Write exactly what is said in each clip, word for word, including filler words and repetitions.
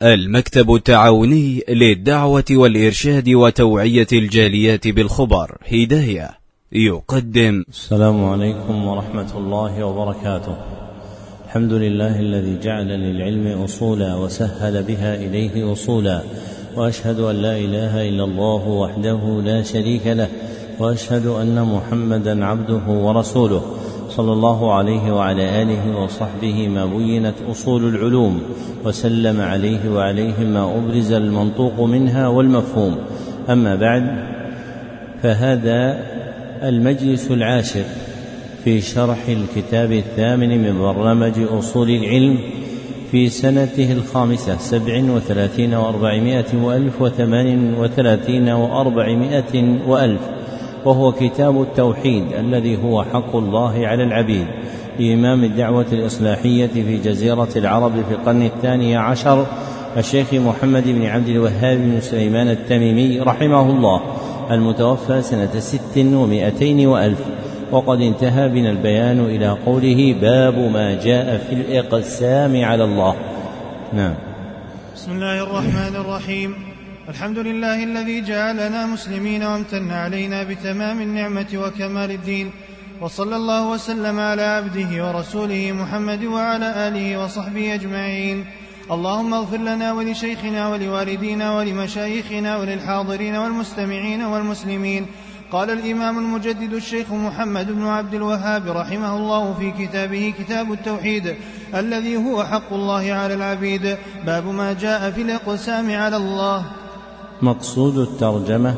المكتب التعاوني للدعوة والإرشاد وتوعية الجاليات بالخبر هداية يقدم. السلام عليكم ورحمة الله وبركاته. الحمد لله الذي جعل للعلم أصولا وسهل بها إليه وصولا، وأشهد أن لا إله إلا الله وحده لا شريك له، وأشهد أن محمدا عبده ورسوله صلى الله عليه وعلى آله وصحبه ما بينت أصول العلوم، وسلم عليه وعليه ما أبرز المنطوق منها والمفهوم. أما بعد، فهذا المجلس العاشر في شرح الكتاب الثامن من برنامج أصول العلم في سنته الخامسة سبع وثلاثين وأربعمائة وألف وثمان وثلاثين وأربعمائة وألف، وهو كتاب التوحيد الذي هو حق الله على العبيد لإمام الدعوة الإصلاحية في جزيرة العرب في القرن الثاني عشر الشيخ محمد بن عبد الوهاب بن سليمان التميمي رحمه الله، المتوفى سنة ست ومائتين وألف. وقد انتهى بنا البيان إلى قوله: باب ما جاء في الإقسام على الله. نعم. بسم الله الرحمن الرحيم. الحمد لله الذي جعلنا مسلمين وامتن علينا بتمام النعمة وكمال الدين، وصلى الله وسلم على عبده ورسوله محمد وعلى آله وصحبه أجمعين. اللهم اغفر لنا ولشيخنا ولوالدينا ولمشايخنا وللحاضرين والمستمعين والمسلمين. قال الإمام المجدد الشيخ محمد بن عبد الوهاب رحمه الله في كتابه كتاب التوحيد الذي هو حق الله على العبيد: باب ما جاء في الإقسام على الله. مقصود الترجمة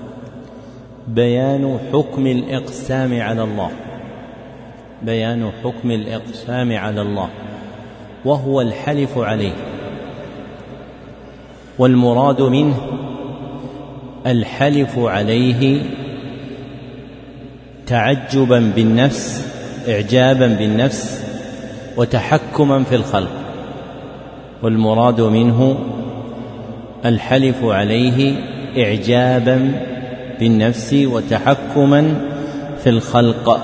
بيان حكم الإقسام على الله، بيان حكم الإقسام على الله، وهو الحلف عليه، والمراد منه الحلف عليه تعجبا بالنفس، إعجابا بالنفس، وتحكما في الخلق. والمراد منه الحلف عليه إعجابا بالنفس وتحكما في الخلق،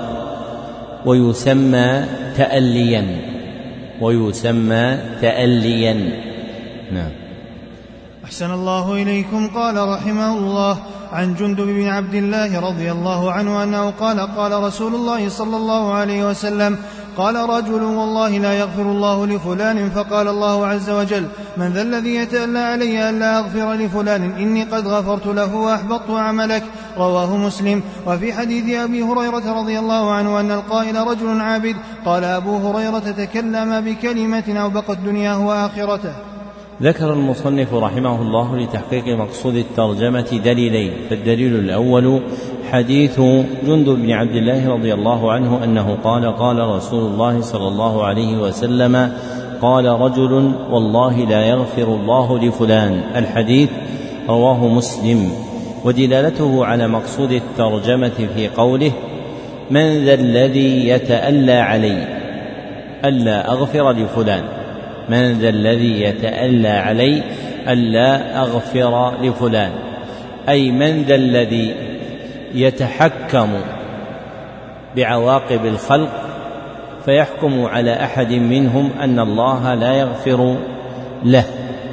ويسمى تأليا، ويسمى تأليا. نعم. أحسن الله إليكم. قال رحمه الله: عن جندب بن عبد الله رضي الله عنه أنه قال: قال رسول الله صلى الله عليه وسلم: قال رجل: والله لا يغفر الله لفلان. فقال الله عز وجل: من ذا الذي يتألى علي ألا أغفر لفلان؟ إني قد غفرت له وأحبطت عملك. رواه مسلم. وفي حديث أبي هريرة رضي الله عنه أن القائل رجل عابد. قال أبو هريرة: تكلم بكلمة أوبقت دنياه وآخرته. ذكر المصنف رحمه الله لتحقيق مقصود الترجمة دليلين. فالدليل الأول حديث جندب بن عبد الله رضي الله عنه أنه قال: قال رسول الله صلى الله عليه وسلم: قال رجل: والله لا يغفر الله لفلان. الحديث رواه مسلم. ودلالته على مقصود الترجمة في قوله: من ذا الذي يتألى علي ألا أغفر لفلان؟ من ذا الذي يتألى علي ألا أغفر لفلان، أي من ذا الذي يتحكم بعواقب الخلق فيحكم على أحد منهم أن الله لا يغفر له.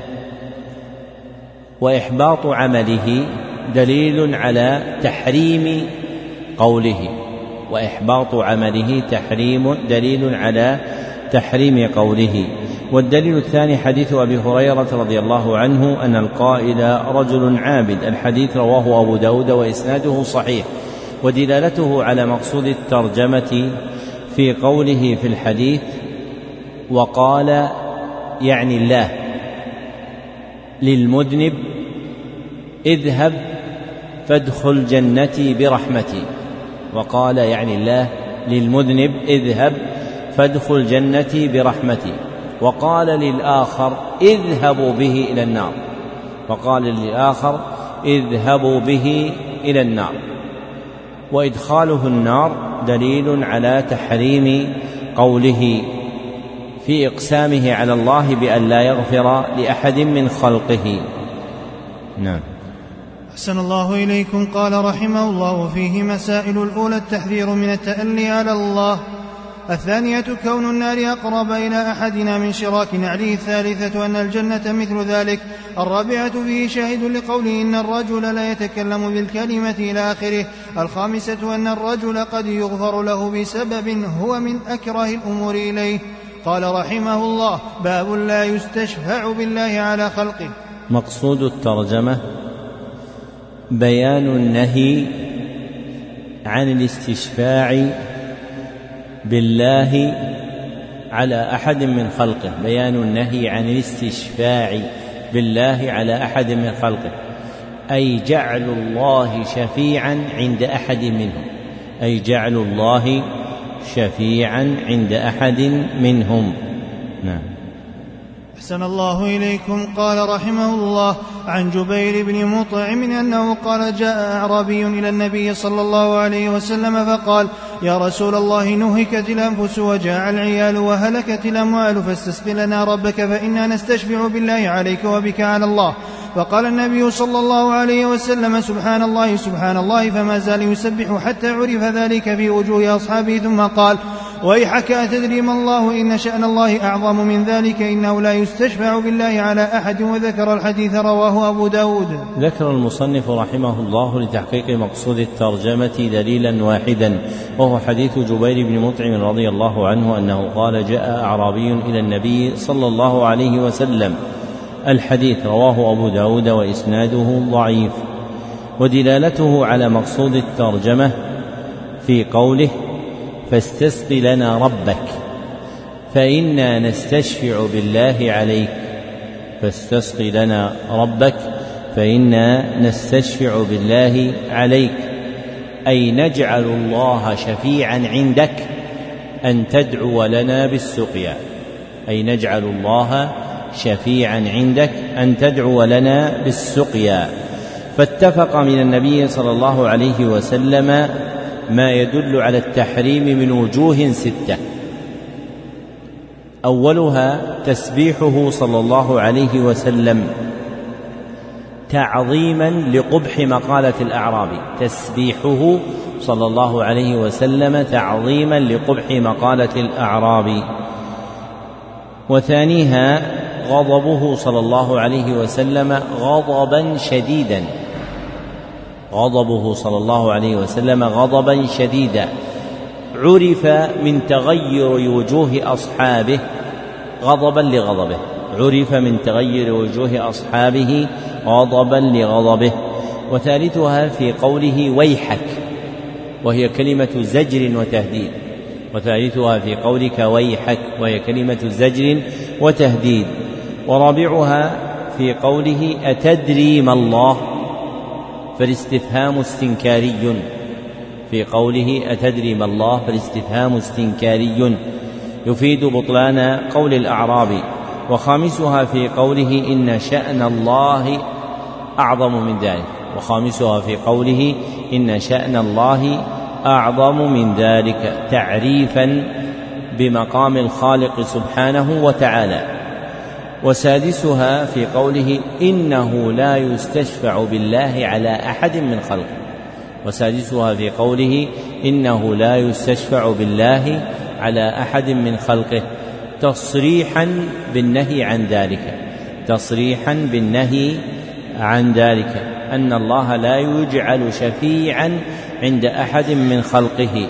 وإحباط عمله دليل على تحريم قوله، وإحباط عمله تحريم دليل على تحريم قوله. والدليل الثاني حديث أبي هريرة رضي الله عنه أن القائل رجل عابد. الحديث رواه أبو داود وإسناده صحيح. ودلالته على مقصود الترجمة في قوله في الحديث: وقال يعني الله للمذنب: اذهب فادخل جنتي برحمتي. وقال يعني الله للمذنب: اذهب فادخل جنتي برحمتي. وقال للآخر: اذهبوا به إلى النار. وقال للآخر: اذهبوا به إلى النار. وإدخاله النار دليل على تحريم قوله في إقسامه على الله بأن لا يغفر لأحد من خلقه. نعم. أحسن الله إليكم. قال رحمه الله: فيه مسائل. الأولى التحذير من التألي على الله. الثانية كون النار أقرب إلى أحدنا من شراك نعله. الثالثة أن الجنة مثل ذلك. الرابعة فيه شاهد لقوله إن الرجل لا يتكلم بالكلمة إلى آخره. الخامسة أن الرجل قد يغفر له بسبب هو من أكره الأمور إليه. قال رحمه الله: باب لا يستشفع بالله على خلقه. مقصود الترجمة بيان النهي عن الاستشفاع بالله على أحد من خلقه. بيان النهي عن الاستشفاع بالله على أحد من خلقه، أي جعل الله شفيعا عند أحد منهم، أي جعل الله شفيعا عند أحد منهم. نعم. أحسن الله إليكم. قال رحمه الله: عن جبير بن مطعم أنه قال: جاء أعرابي إلى النبي صلى الله عليه وسلم فقال: يا رسول الله، نهكت الأنفس وجاع العيال وهلكت الأموال، فاستسق لنا ربك فإنا نستشفع بالله عليك وبك على الله. فقال النبي صلى الله عليه وسلم: سبحان الله سبحان الله، فما زال يسبح حتى عرف ذلك في وجوه أصحابه، ثم قال: ويحك أتدري ما الله، إن شأن الله أعظم من ذلك، إنه لا يستشفع بالله على أحد. وذكر الحديث، رواه أبو داود. ذكر المصنف رحمه الله لتحقيق مقصود الترجمة دليلا واحدا، وهو حديث جبير بن مطعم رضي الله عنه أنه قال: جاء أعرابي إلى النبي صلى الله عليه وسلم. الحديث رواه أبو داود وإسناده ضعيف. ودلالته على مقصود الترجمة في قوله: فاستسق لنا ربك فإنا نستشفع بالله عليك. فاستسق لنا ربك فإنا نستشفع بالله عليك، أي نجعل الله شفيعا عندك أن تدعو لنا بالسقيا، أي نجعل الله شفيعا عندك أن تدعو لنا بالسقيا. فاتفق من النبي صلى الله عليه وسلم ما يدل على التحريم من وجوه ستة. أولها تسبيحه صلى الله عليه وسلم تعظيما لقبح مقالة الأعرابي، تسبيحه صلى الله عليه وسلم تعظيما لقبح مقالة الأعرابي. وثانيها غضبه صلى الله عليه وسلم غضبا شديدا، غضبه صلى الله عليه وسلم غضبا شديدا عرف من تغير وجوه أصحابه غضبا لغضبه، عرف من تغير وجوه أصحابه غضبا لغضبه. وثالثها في قوله ويحك، وهي كلمة زجر وتهديد، وثالثها في قولك ويحك وهي كلمة زجر وتهديد. ورابعها في قوله أتدري ما الله، فالاستفهام استنكاري، في قوله أتدري ما الله فالاستفهام استنكاري يفيد بطلان قول الأعرابي. وخامسها في قوله إن شأن الله أعظم من ذلك، وخامسها في قوله إن شأن الله أعظم من ذلك تعريفا بمقام الخالق سبحانه وتعالى. وسادسها في قوله إنه لا يستشفع بالله على أحد من خلقه، وسادسها في قوله إنه لا يستشفع بالله على أحد من خلقه تصريحا بالنهي عن ذلك، تصريحا بالنهي عن ذلك أن الله لا يجعل شفيعا عند أحد من خلقه،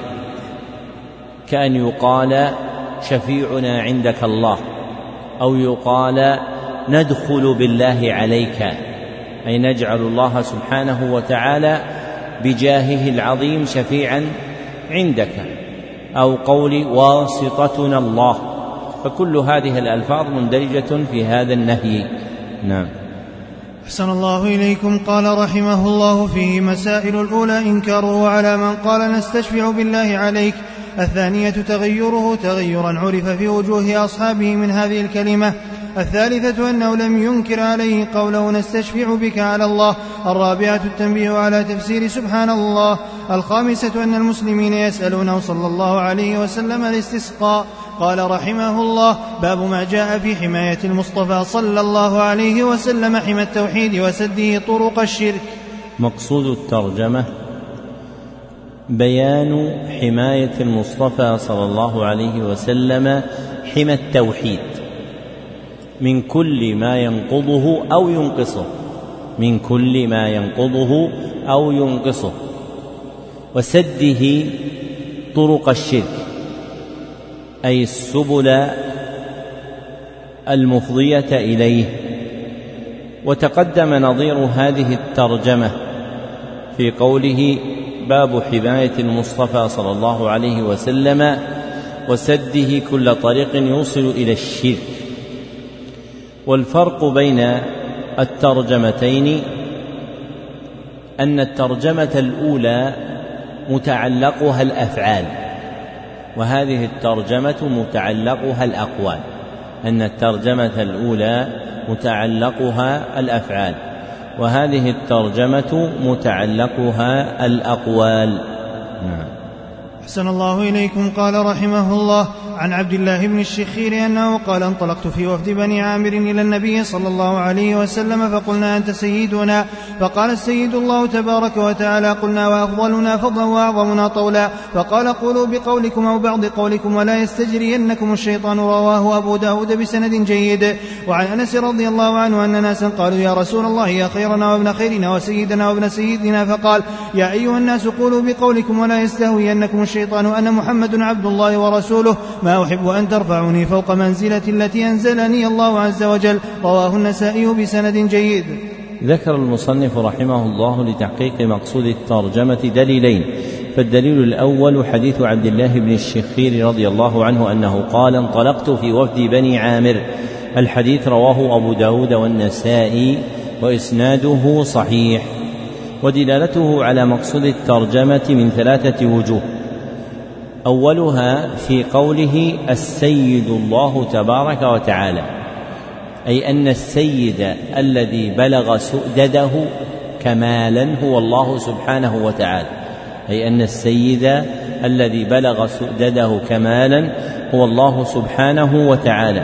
كأن يقال شفيعنا عندك الله، أو يقال ندخل بالله عليك، أي نجعل الله سبحانه وتعالى بجاهه العظيم شفيعا عندك، أو قول واسطتنا الله. فكل هذه الألفاظ مندرجة في هذا النهي. نعم. أحسن الله إليكم. قال رحمه الله: فيه مسائل. الأولى إنكاره على من قال نستشفع بالله عليك. الثانية تغيره تغيرا عرف في وجوه أصحابه من هذه الكلمة. الثالثة أنه لم ينكر عليه قوله نستشفع بك على الله. الرابعة التنبيه على تفسير سبحان الله. الخامسة أن المسلمين يسألونه صلى الله عليه وسلم الاستسقاء. قال رحمه الله: باب ما جاء في حماية المصطفى صلى الله عليه وسلم حمى التوحيد وسده طرق الشرك. مقصود الترجمة بيان حماية المصطفى صلى الله عليه وسلم حمى التوحيد من كل ما ينقضه أو ينقصه من كل ما ينقضه أو ينقصه وسده طرق الشرك أي السبل المفضية إليه. وتقدم نظير هذه الترجمة في قوله باب حماية المصطفى صلى الله عليه وسلم وسده كل طريق يوصل إلى الشرك. والفرق بين الترجمتين أن الترجمة الأولى متعلقها الأفعال وهذه الترجمة متعلقها الأقوال أن الترجمة الأولى متعلقها الأفعال وهذه الترجمة متعلقها الأقوال. نعم. أحسن الله إليكم. قال رحمه الله عن عبد الله بن الشخير أنه قال انطلقت في وفد بني عامر إلى النبي صلى الله عليه وسلم فقلنا أنت سيدنا فقال السيد الله تبارك وتعالى قلنا وأفضلنا فضلا وأعظمنا طولا فقال قولوا بقولكم أو بعض قولكم ولا يستجرينكم الشيطان. رواه أبو داود بسند جيد. وعن أنس رضي الله عنه أن ناسا قالوا يا رسول الله يا خيرنا وابن خيرنا وسيدنا وابن سيدنا فقال يا أيها الناس قولوا بقولكم ولا يستهوينكم الشيطان أن محمد عبد الله ورسوله ما أحب أن ترفعوني فوق منزلة التي أنزلني الله عز وجل. رواه النسائي بسند جيد. ذكر المصنف رحمه الله لتحقيق مقصود الترجمة دليلين. فالدليل الأول حديث عبد الله بن الشخير رضي الله عنه أنه قال انطلقت في وفد بني عامر. الحديث رواه أبو داود والنسائي وإسناده صحيح. ودلالته على مقصود الترجمة من ثلاثة وجوه. أولها في قوله السيد الله تبارك وتعالى أي أن السيد الذي بلغ سؤدده كمالا هو الله سبحانه وتعالى أي أن السيد الذي بلغ سؤدده كمالا هو الله سبحانه وتعالى.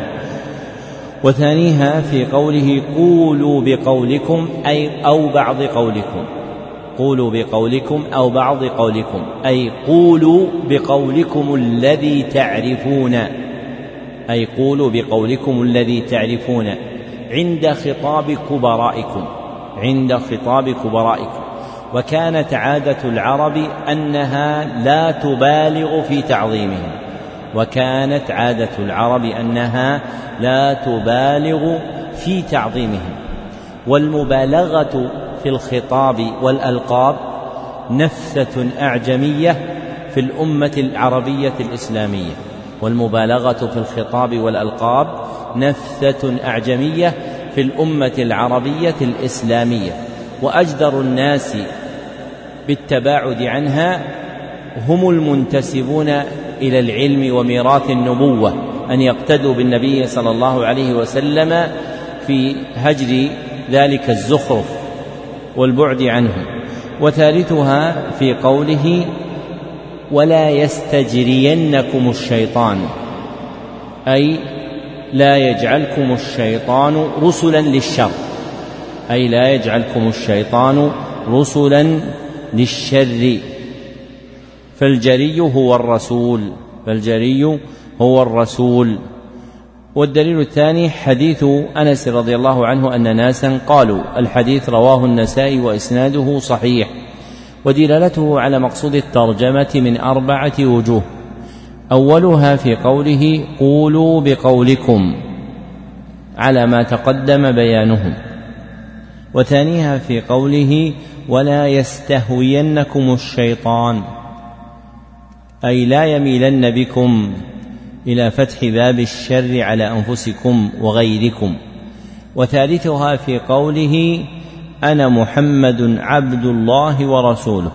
وثانيها في قوله قولوا بقولكم أي أو بعض قولكم قولوا بقولكم أو بعض قولكم أي قولوا بقولكم الذي تعرفون أي قولوا بقولكم الذي تعرفون عند خطاب كبرائكم عند خطاب كبرائكم. وكانت عادة العرب أنها لا تبالغ في تعظيمهم وكانت عادة العرب أنها لا تبالغ في تعظيمهم. والمبالغة في الخطاب والألقاب نفثة أعجمية في الأمة العربية الإسلامية والمبالغة في الخطاب والألقاب نفثة أعجمية في الأمة العربية الإسلامية. وأجدر الناس بالتباعد عنها هم المنتسبون إلى العلم وميراث النبوة أن يقتدوا بالنبي صلى الله عليه وسلم في هجر ذلك الزخرف والبعد عنه. وثالثها في قوله ولا يستجرينكم الشيطان أي لا يجعلكم الشيطان رسلا للشر أي لا يجعلكم الشيطان رسلا للشر. فالجري هو الرسول فالجري هو الرسول. والدليل الثاني حديث أنس رضي الله عنه أن ناسا قالوا. الحديث رواه النسائي وإسناده صحيح. ودلالته على مقصود الترجمة من أربعة وجوه. أولها في قوله قولوا بقولكم على ما تقدم بيانه. وثانيها في قوله ولا يستهوينكم الشيطان أي لا يميلن بكم إلى فتح باب الشر على أنفسكم وغيركم. وثالثها في قوله أنا محمد عبد الله ورسوله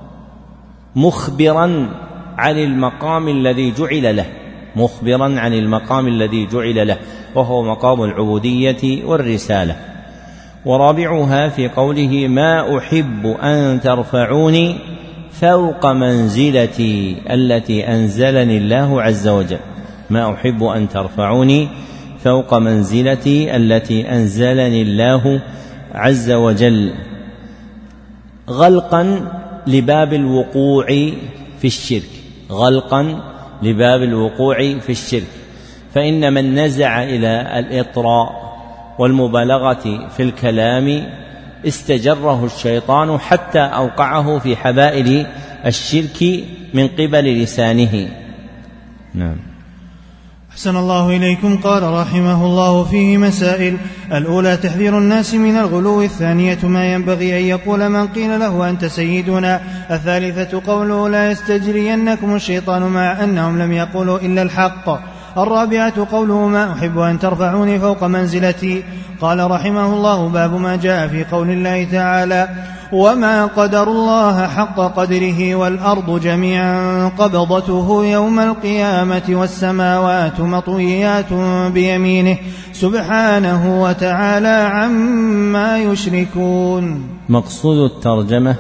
مخبرا عن المقام الذي جعل له مخبرا عن المقام الذي جعل له وهو مقام العبودية والرسالة. ورابعها في قوله ما أحب أن ترفعوني فوق منزلتي التي أنزلني الله عز وجل ما أحب أن ترفعوني فوق منزلتي التي أنزلني الله عز وجل غلقا لباب الوقوع في الشرك، غلقا لباب الوقوع في الشرك. فإن من نزع إلى الإطراء والمبالغة في الكلام استجره الشيطان حتى أوقعه في حبائل الشرك من قبل لسانه. نعم. أحسن الله إليكم. قال رحمه الله فيه مسائل: الأولى تحذير الناس من الغلو، الثانية ما ينبغي أن يقول من قيل له أنت سيدنا، الثالثة قوله لا يستجرينكم الشيطان مع أنهم لم يقولوا إلا الحق، الرابعة قوله ما أحب أن ترفعوني فوق منزلتي. قال رحمه الله: باب ما جاء في قول الله تعالى: وما قدر الله حق قدره والأرض جميعا قبضته يوم القيامة والسماوات مطويات بيمينه سبحانه وتعالى عما يشركون. مقصود الترجمة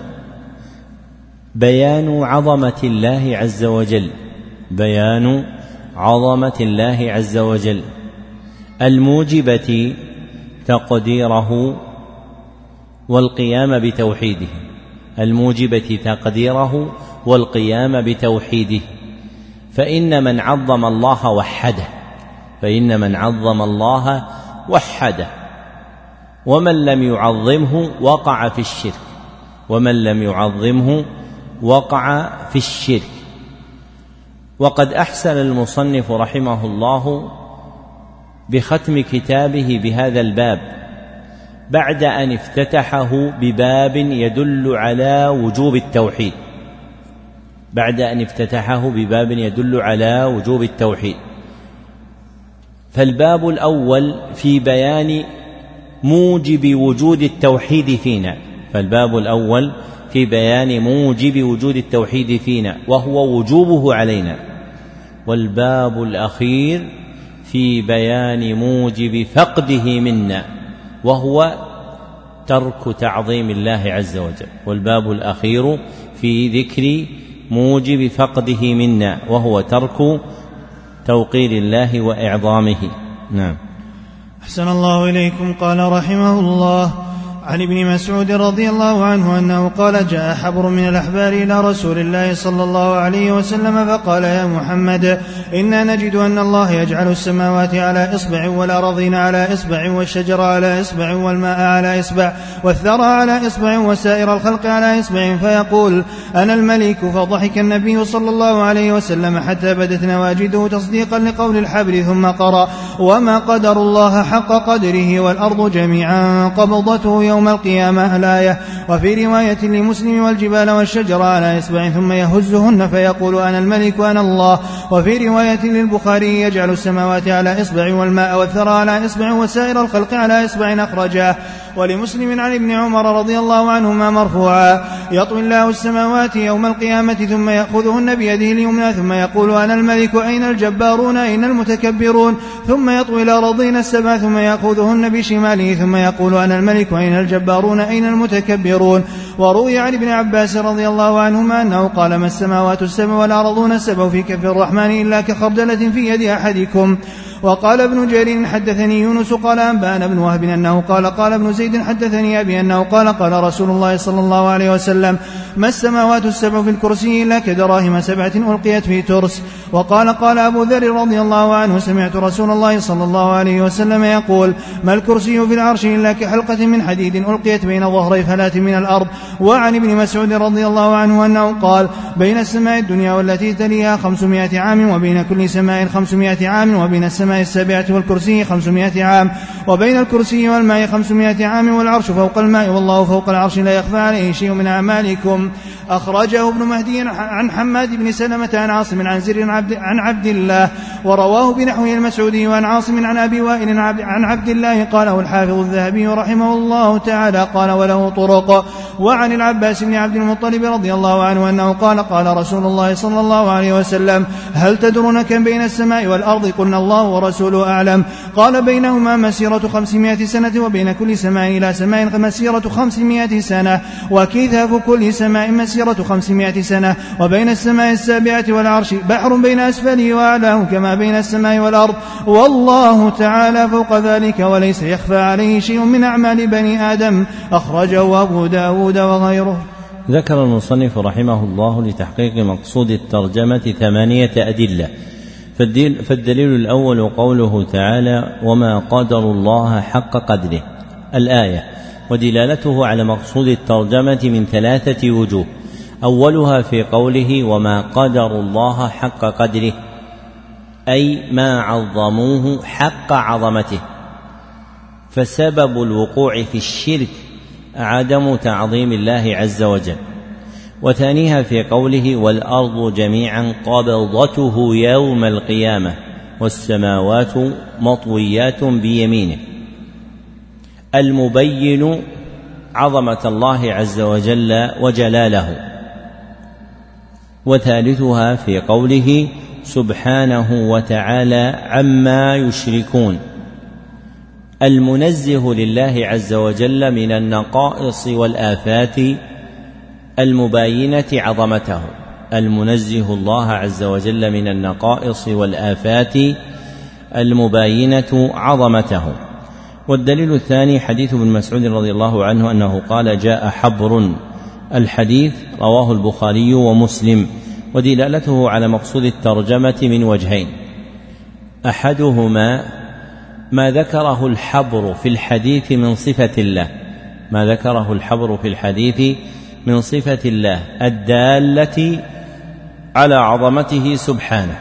بيان عظمة الله عز وجل، بيان عظمة الله عز وجل الموجبة تقديره والقيام بتوحيده، الموجبة تقديره والقيام بتوحيده. فإن من عظم الله وحده، فإن من عظم الله وحده، ومن لم يعظمه وقع في الشرك، ومن لم يعظمه وقع في الشرك. وقد أحسن المصنف رحمه الله بختم كتابه بهذا الباب بعد أن افتتحه بباب يدل على وجوب التوحيد، بعد أن افتتحه بباب يدل على وجوب التوحيد. فالباب الأول في بيان موجب وجود التوحيد فينا، فالباب الأول في بيان موجب وجود التوحيد فينا وهو وجوبه علينا. والباب الأخير في بيان موجب فقده منا وهو ترك تعظيم الله عز وجل. والباب الأخير في ذكر موجب فقده منا وهو ترك توقير الله وإعظامه. نعم. أحسن الله إليكم. قال رحمه الله: عن ابن مسعود رضي الله عنه أنه قال: جاء حبر من الأحبار إلى رسول الله صلى الله عليه وسلم فقال: يا محمد، إنا نجد أن الله يجعل السماوات على إصبع والأراضين على إصبع والشجر على إصبع والماء على إصبع والثرى على إصبع وسائر الخلق على إصبع فيقول: أنا الملك. فضحك النبي صلى الله عليه وسلم حتى بدت نواجده تصديقا لقول الحبر، ثم قرأ: وما قدر الله حق قدره والأرض جميعا قبضته يوم يوم القيامة الآية. وفي رواية لمسلم: والجبال والشجر على إصبع ثم يهزهن فيقول: أنا الملك وأنا الله. وفي رواية للبخاري: يجعل السماوات على إصبع والماء والثرى على إصبع وسائر الخلق على إصبع أخرجاه. ولمسلم عن ابن عمر رضي الله عنهما مرفوعا: يطوي الله السماوات يوم القيامة ثم يأخذهن بيده اليمنى ثم يقول: أنا الملك أين الجبارون أين المتكبرون. ثم يطوي الأراضين السبع ثم يأخذهن بشماله ثم يقول: أنا الملك أين الجبارون أين المتكبرون. وروي عن ابن عباس رضي الله عنهما أنه قال: ما السماوات السبع والأرضون السبع في كف الرحمن إلا كخردلة في يد أحدكم. وقال ابن جرير: حدثني يونس قال أنبأنا ابن وهب أنه قال: قال ابن زيد: حدثني أبي أنه قال: قال رسول الله صلى الله عليه وسلم: ما السماوات السبع في الكرسي إلا كدراهم سبعة ألقيت في ترس. وقال: قال أبو ذر رضي الله عنه: سمعت رسول الله صلى الله عليه وسلم يقول: ما الكرسي في العرش إلا كحلقة من حديد ألقيت بين ظهري فلاة من الأرض. وعن ابن مسعود رضي الله عنه أنه قال: بين السماء الدنيا والتي تليها خمسمائة عام، وبين كل سماء خمسمائة عام، وبين السماء السابعة والكرسي خمسمائة عام، وبين الكرسي والماء خمسمائة عام، والعرش فوق الماء والله فوق العرش لا يخفى عليه شيء من أعمالكم. أخرجه ابن مهدي عن حماد بن سلمة عن عاصم عن زر عن عبد الله، ورواه بنحوه المسعودي وعن عاصم عن أبي وائل عن عبد الله. قاله الحافظ الذهبي رحمه الله تعالى، قال: وله طرق. وعن العباس بن عبد المطلب رضي الله عنه أنه قال: قال رسول الله صلى الله عليه وسلم: هل تدرون كم بين السماء والأرض؟ قلنا: الله ورسوله أعلم. قال: بينهما مسيرة خمسمائة سنة، وبين كل سماء إلى سماء مسيرة خمسمائة سنة، وكثاف كل سماء مسيرة خمسمائة سنة، وبين السماء السابعة والعرش بحر بين أسفله وأعلاه كما بين السماء والأرض، والله تعالى فوق ذلك وليس يخفى عليه شيء من أعمال بني آدم. أخرجه أبو داود وغيره. ذكر المصنف رحمه الله لتحقيق مقصود الترجمة ثمانية أدلة. فالدليل الأول قوله تعالى: وما قدروا الله حق قدره، الآية، ودلالته على مقصود الترجمة من ثلاثة وجوه. أولها في قوله: وما قدروا الله حق قدره، أي ما عظموه حق عظمته، فسبب الوقوع في الشرك عدم تعظيم الله عز وجل. وثانيها في قوله: والأرض جميعا قبضته يوم القيامة والسماوات مطويات بيمينه، المبين عظمة الله عز وجل وجلاله. وثالثها في قوله سبحانه وتعالى عما يشركون، المنزه لله عز وجل من النقائص والآفات المباينة عظمته، المنزه الله عز وجل من النقائص والآفات المباينة عظمته. والدليل الثاني حديث ابن مسعود رضي الله عنه أنه قال: جاء حبر، الحديث رواه البخاري ومسلم. ودلالته على مقصود الترجمة من وجهين: أحدهما ما ذكره الحبر في الحديث من صفة الله، ما ذكره الحبر في الحديث من صفة الله الدالة على عظمته سبحانه.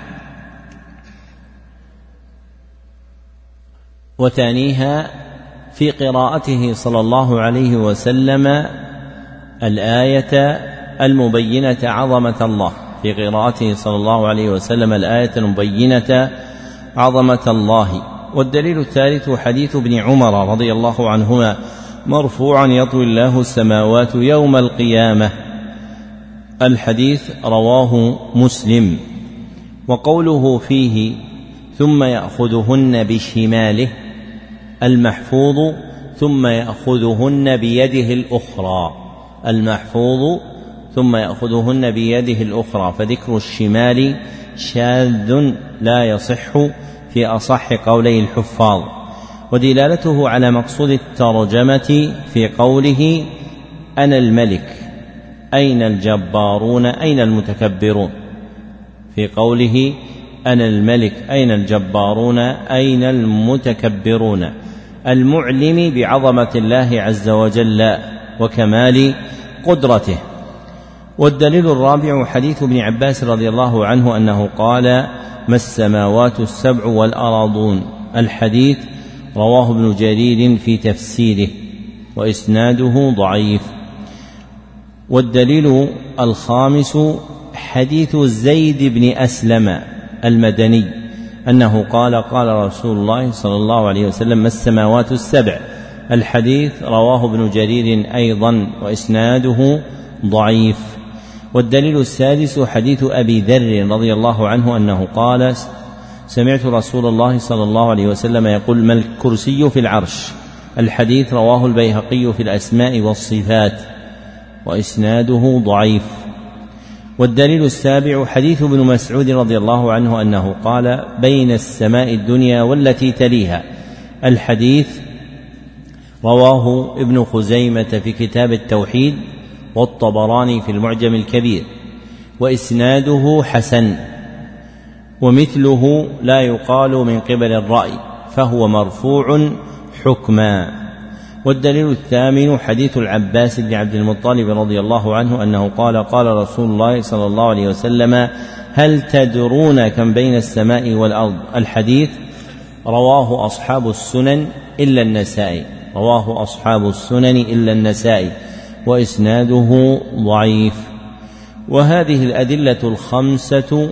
وثانيها في قراءته صلى الله عليه وسلم الآية المبينة عظمة الله، في قراءته صلى الله عليه وسلم الآية المبينة عظمة الله. والدليل الثالث حديث ابن عمر رضي الله عنهما مرفوعا: يطوي الله السماوات يوم القيامة، الحديث رواه مسلم. وقوله فيه ثم يأخذهن بشماله، المحفوظ ثم يأخذهن بيده الأخرى، المحفوظ ثم يأخذهن بيده الأخرى، فذكر الشمال شاذ لا يصح في أصح قولي الحفاظ. ودلالته على مقصود الترجمة في قوله أنا الملك أين الجبارون أين المتكبرون، في قوله أنا الملك أين الجبارون أين المتكبرون، المعلم بعظمة الله عز وجل وكمال قدرته. والدليل الرابع حديث ابن عباس رضي الله عنه أنه قال: ما السماوات السبع والأراضون، الحديث رواه ابن جرير في تفسيره وإسناده ضعيف. والدليل الخامس حديث زيد بن أسلم المدني أنه قال: قال رسول الله صلى الله عليه وسلم: ما السماوات السبع، الحديث رواه ابن جرير أيضا وإسناده ضعيف. والدليل السادس حديث أبي ذر رضي الله عنه أنه قال: سمعت رسول الله صلى الله عليه وسلم يقول: ما الكرسي في العرش، الحديث رواه البيهقي في الأسماء والصفات وإسناده ضعيف. والدليل السابع حديث ابن مسعود رضي الله عنه أنه قال: بين السماء الدنيا والتي تليها، الحديث رواه ابن خزيمة في كتاب التوحيد والطبراني في المعجم الكبير وإسناده حسن، ومثله لا يقال من قبل الرأي، فهو مرفوع حكما. والدليل الثامن حديث العباس بن عبد المطلب رضي الله عنه أنه قال: قال رسول الله صلى الله عليه وسلم: هل تدرون كم بين السماء والأرض، الحديث رواه أصحاب السنن إلا النسائي، رواه أصحاب السنن إلا النسائي وإسناده ضعيف. وهذه الأدلة الخمسة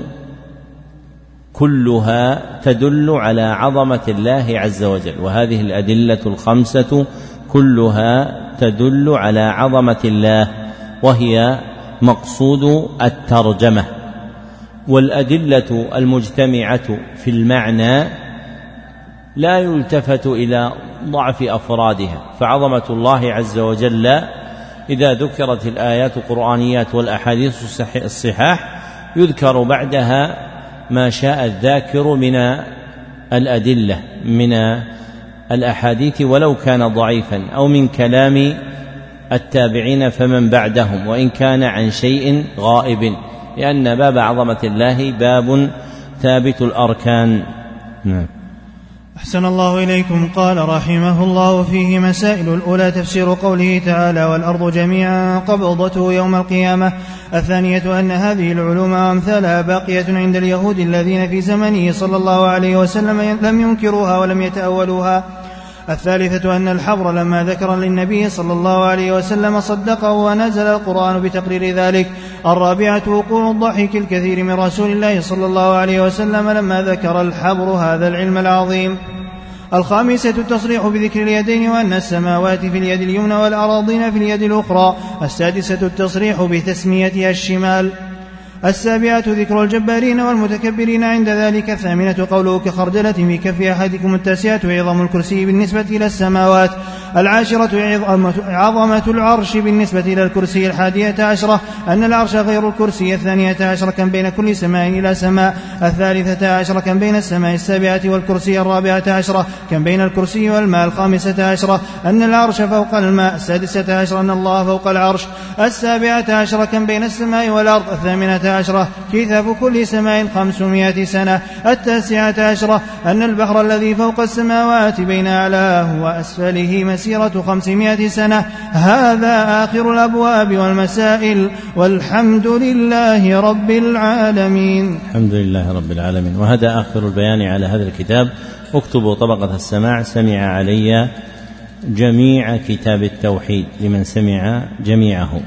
كلها تدل على عظمة الله عز وجل، وهذه الأدلة الخمسة كلها تدل على عظمة الله، وهي مقصود الترجمة. والأدلة المجتمعة في المعنى لا يلتفت إلى ضعف أفرادها، فعظمة الله عز وجل إذا ذكرت الآيات القرآنيات والأحاديث الصحاح يذكر بعدها ما شاء الذاكر من الأدلة من الأحاديث ولو كان ضعيفا، أو من كلام التابعين فمن بعدهم، وإن كان عن شيء غائب، لأن باب عظمة الله باب ثابت الأركان. نعم. أحسن الله إليكم. قال رحمه الله: فيه مسائل. الأولى تفسير قوله تعالى: والأرض جميعا قبضته يوم القيامة. الثانية أن هذه العلوم وأمثالها باقية عند اليهود الذين في زمنه صلى الله عليه وسلم لم ينكروها ولم يتأولوها. الثالثة أن الحبر لما ذكر للنبي صلى الله عليه وسلم صدقه ونزل القرآن بتقرير ذلك. الرابعة وقوع الضحك الكثير من رسول الله صلى الله عليه وسلم لما ذكر الحبر هذا العلم العظيم. الخامسة التصريح بذكر اليدين وأن السماوات في اليد اليمنى والأراضين في اليد الأخرى. السادسة التصريح بتسميتها الشمال. السابعة ذكر الجبارين والمتكبرين عند ذلك. الثامنة قوله: كخردلة في كف أحدكم. التاسعة عظم الكرسي بالنسبة إلى السماوات. العاشرة عظمة العرش بالنسبة إلى الكرسي. الحادية عشرة أن العرش غير الكرسي. الثانية عشرة كم بين كل سماء إلى سماء. الثالثة عشرة كم بين السماء السابعة والكرسي. الرابعة عشرة كم بين الكرسي والماء. الخامسة عشرة أن العرش فوق الماء. السادسة عشرة أن الله فوق العرش. السابعة عشرة كم بين السماء والأرض. الثامنة عشرة كثاف كل سماء خمسمائة سنة. التاسعة عشرة أن البحر الذي فوق السماوات بين أعلاه وأسفله مسيرة خمسمائة سنة. هذا آخر الأبواب والمسائل، والحمد لله رب العالمين. الحمد لله رب العالمين. وهذا آخر البيان على هذا الكتاب. اكتبوا طبقة السماع: سمع علي جميع كتاب التوحيد لمن سمع جميعه،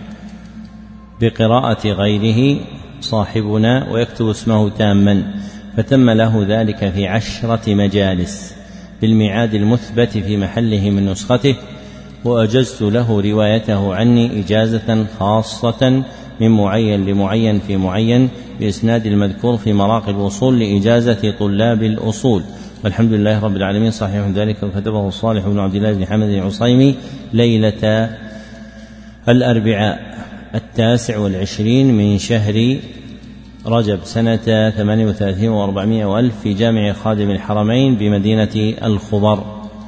بقراءة غيره صاحبنا، ويكتب اسمه تاما، فتم له ذلك في عشرة مجالس بالميعاد المثبت في محله من نسخته، وأجزت له روايته عني إجازة خاصة من معين لمعين في معين بإسناد المذكور في مراقي الوصول لإجازة طلاب الأصول. والحمد لله رب العالمين. صحيح ذلك وكتبه صالح بن عبد الله بن حمد العصيمي ليلة الأربعاء التاسع والعشرين من شهر رجب سنة ثمانية وثلاثين وأربعمائة وألف في جامع خادم الحرمين بمدينة الخبر.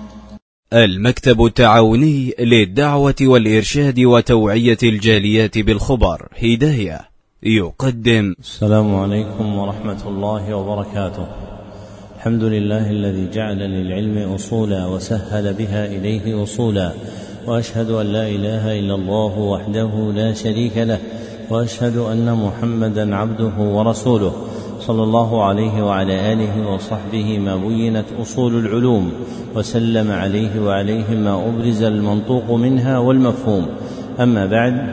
المكتب التعاوني للدعوة والإرشاد وتوعية الجاليات بالخبر هداية يقدم. السلام عليكم ورحمة الله وبركاته. الحمد لله الذي جعل للعلم أصولا وسهل بها إليه وصولا، وأشهد أن لا إله إلا الله وحده لا شريك له، وأشهد أن محمدا عبده ورسوله صلى الله عليه وعلى آله وصحبه ما بينت أصول العلوم، وسلم عليه وعليهم ما أبرز المنطوق منها والمفهوم. أما بعد،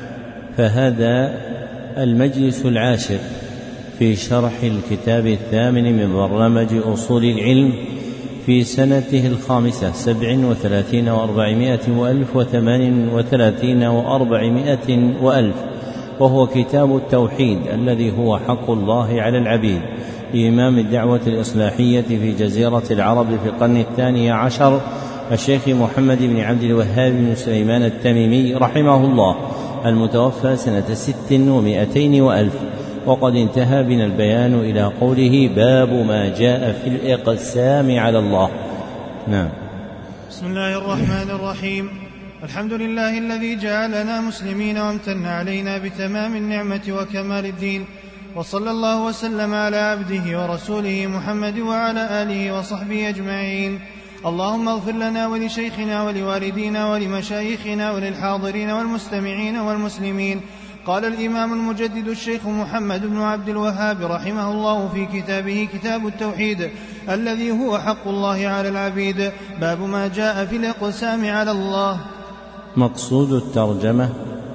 فهذا المجلس العاشر في شرح الكتاب الثامن من برنامج أصول العلم في سنته الخامسة سبع وثلاثين وأربعمائة وألف وثمان وثلاثين وأربعمائة وألف، وهو كتاب التوحيد الذي هو حق الله على العبيد لإمام الدعوة الإصلاحية في جزيرة العرب في القرن الثاني عشر الشيخ محمد بن عبد الوهاب بن سليمان التميمي رحمه الله، المتوفى سنة ست ومائتين وألف. وقد انتهى بنا البيان إلى قوله: باب ما جاء في الإقسام على الله. نعم. بسم الله الرحمن الرحيم. الحمد لله الذي جعلنا مسلمين وامتن علينا بتمام النعمة وكمال الدين، وصلى الله وسلم على عبده ورسوله محمد وعلى آله وصحبه أجمعين. اللهم اغفر لنا ولشيخنا ولوالدينا ولمشايخنا وللحاضرين والمستمعين والمسلمين. قال الإمام المجدد الشيخ محمد بن عبد الوهاب رحمه الله في كتابه كتاب التوحيد الذي هو حق الله على العبيد: باب ما جاء في الإقسام على الله. مقصود الترجمة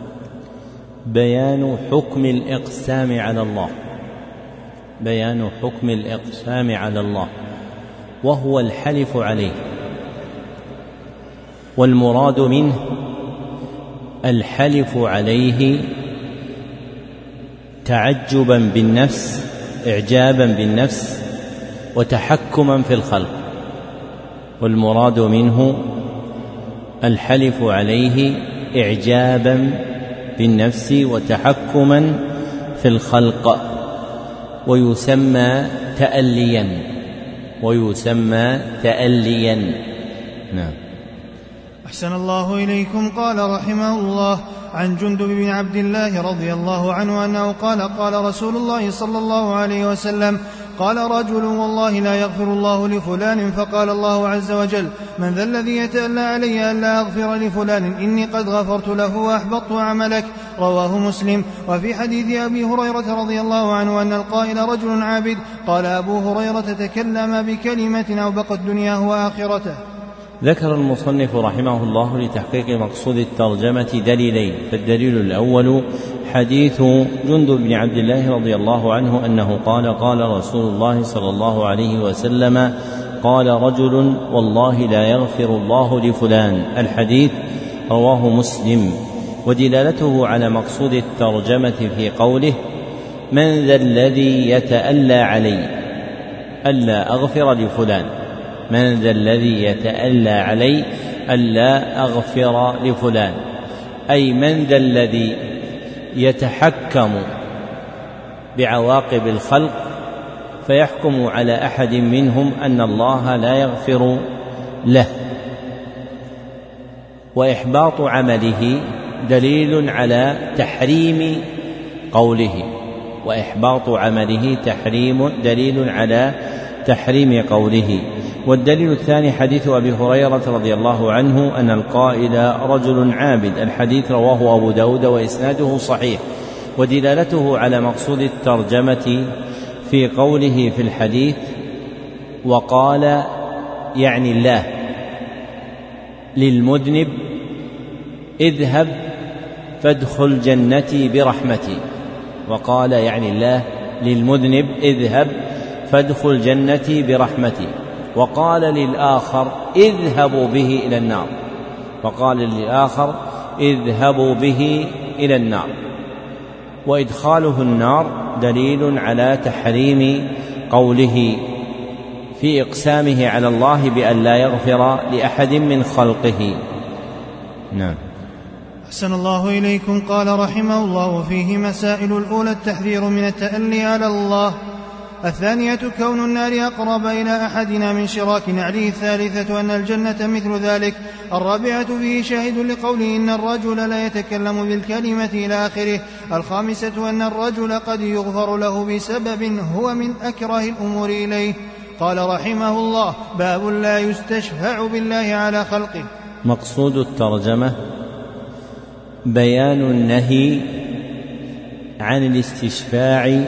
بيان حكم الإقسام على الله، بيان حكم الإقسام على الله، وهو الحلف عليه، والمراد منه الحلف عليه تعجبا بالنفس، إعجابا بالنفس، وتحكما في الخلق. والمراد منه الحلف عليه إعجابا بالنفس وتحكما في الخلق، ويسمى تأليا، ويسمى تأليا. نعم. أحسن الله إليكم. قال رحمه الله: عن جندب بن عبد الله رضي الله عنه أنه قال: قال رسول الله صلى الله عليه وسلم: قال رجل: والله لا يغفر الله لفلان. فقال الله عز وجل: من ذا الذي يتألى علي ألا أغفر لفلان؟ إني قد غفرت له وأحبطت عملك. رواه مسلم. وفي حديث أبي هريرة رضي الله عنه أن القائل رجل عابد. قال أبو هريرة: تكلم بكلمة أوبقت دنياه وآخرته. ذكر المصنف رحمه الله لتحقيق مقصود الترجمة دليلين. فالدليل الأول حديث جندب بن عبد الله رضي الله عنه أنه قال: قال رسول الله صلى الله عليه وسلم: قال رجل: والله لا يغفر الله لفلان. الحديث رواه مسلم. ودلالته على مقصود الترجمة في قوله: من ذا الذي يتألى علي ألا أغفر لفلان. من ذا الذي يتألى علي ألا أغفر لفلان، أي من ذا الذي يتحكم بعواقب الخلق فيحكم على أحد منهم أن الله لا يغفر له. وإحباط عمله دليل على تحريم قوله وإحباط عمله تحريم دليل على تحريم قوله. والدليل الثاني حديث أبي هريرة رضي الله عنه أن القائل رجل عابد. الحديث رواه أبو داود وإسناده صحيح. ودلالته على مقصود الترجمة في قوله في الحديث: وقال يعني الله للمذنب: اذهب فادخل جنتي برحمتي. وقال يعني الله للمذنب: اذهب فادخل جنتي برحمتي. وقال للآخر: اذهبوا به إلى النار. وقال للآخر: اذهبوا به إلى النار. وإدخاله النار دليل على تحريم قوله في إقسامه على الله بأن لا يغفر لأحد من خلقه. نعم. أحسن الله إليكم. قال رحمه الله: فيه مسائل. الأولى التحذير من التألي على الله. الثانية كون النار أقرب إلى أحدنا من شراك نعله. الثالثة أن الجنة مثل ذلك. الرابعة فيه شاهد لقوله: إن الرجل لا يتكلم بالكلمة إلى آخره. الخامسة أن الرجل قد يغفر له بسبب هو من أكره الأمور إليه. قال رحمه الله: باب لا يستشفع بالله على خلقه. مقصود الترجمة بيان النهي عن الاستشفاع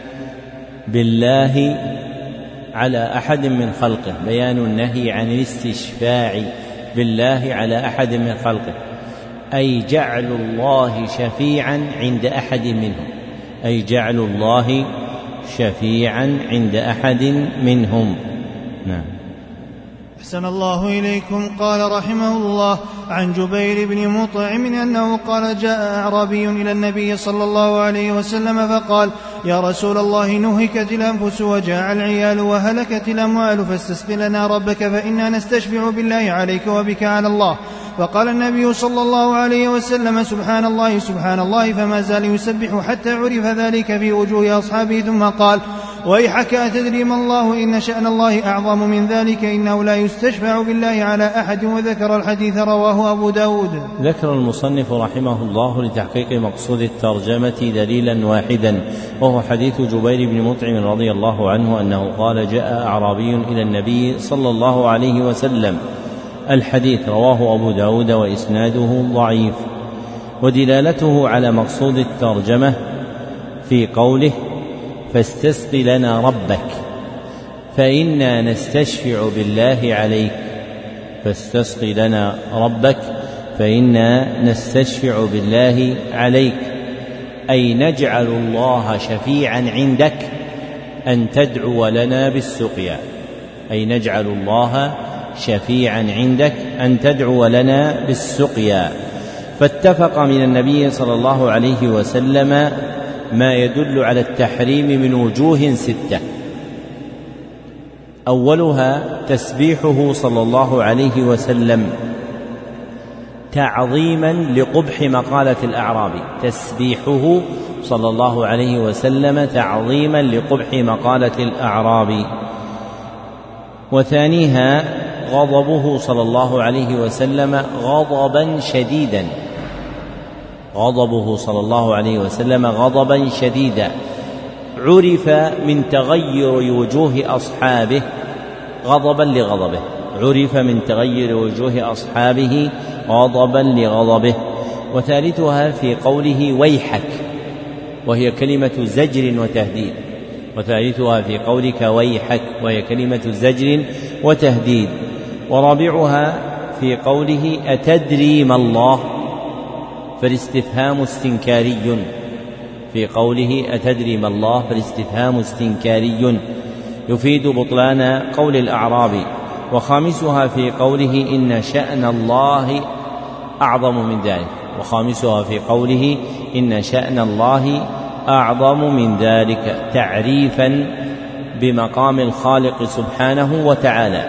بالله على أحد من خلقه. بيان النهي عن الاستشفاع بالله على أحد من خلقه، أي جعل الله شفيعا عند أحد منهم أي جعل الله شفيعا عند أحد منهم. نعم. أحسن الله إليكم. قال رحمه الله: عن جبير بن مطعم أنه قال: جاء أعرابي إلى النبي صلى الله عليه وسلم فقال: يا رسول الله، نهكت الأنفس وجاع العيال وهلكت الأموال، فاستسق لنا ربك فإنا نستشفع بالله عليك وبك على الله. فقال النبي صلى الله عليه وسلم: سبحان الله سبحان الله، فما زال يسبح حتى عرف ذلك في وجوه أصحابه، ثم قال: ويحك أتدري ما الله؟ إن شأن الله أعظم من ذلك، إنه لا يستشفع بالله على أحد. وذكر الحديث. رواه أبو داود. ذكر المصنف رحمه الله لتحقيق مقصود الترجمة دليلا واحدا، وهو حديث جبير بن مطعم رضي الله عنه أنه قال: جاء أعرابي إلى النبي صلى الله عليه وسلم. الحديث رواه أبو داود وإسناده ضعيف. ودلالته على مقصود الترجمة في قوله: فاستسق لنا ربك فإنا نستشفع بالله عليك. فاستسق لنا ربك فإنا نستشفع بالله عليك، أي نجعل الله شفيعا عندك أن تدعو لنا بالسقيا أي نجعل الله شفيعا عندك أن تدعو لنا بالسقيا. فاتفق من النبي صلى الله عليه وسلم ما يدل على التحريم من وجوه ستة. أولها تسبيحه صلى الله عليه وسلم تعظيما لقبح مقالة الأعرابي تسبيحه صلى الله عليه وسلم تعظيما لقبح مقالة الأعرابي. وثانيها غضبه صلى الله عليه وسلم غضبا شديدا غضبه صلى الله عليه وسلم غضبا شديدا عرف من تغير وجوه أصحابه غضبا لغضبه عرف من تغير وجوه أصحابه غضبا لغضبه. وثالثها في قوله ويحك، وهي كلمة زجر وتهديد، وثالثها في قولك ويحك وهي كلمة زجر وتهديد. ورابعها في قوله أتدري ما الله، فالاستفهام استنكاري، في قوله أتدري ما الله فالاستفهام استنكاري يفيد بطلان قول الأعرابي. وخامسها في قوله إن شأن الله أعظم من ذلك، وخامسها في قوله إن شأن الله أعظم من ذلك تعريفا بمقام الخالق سبحانه وتعالى.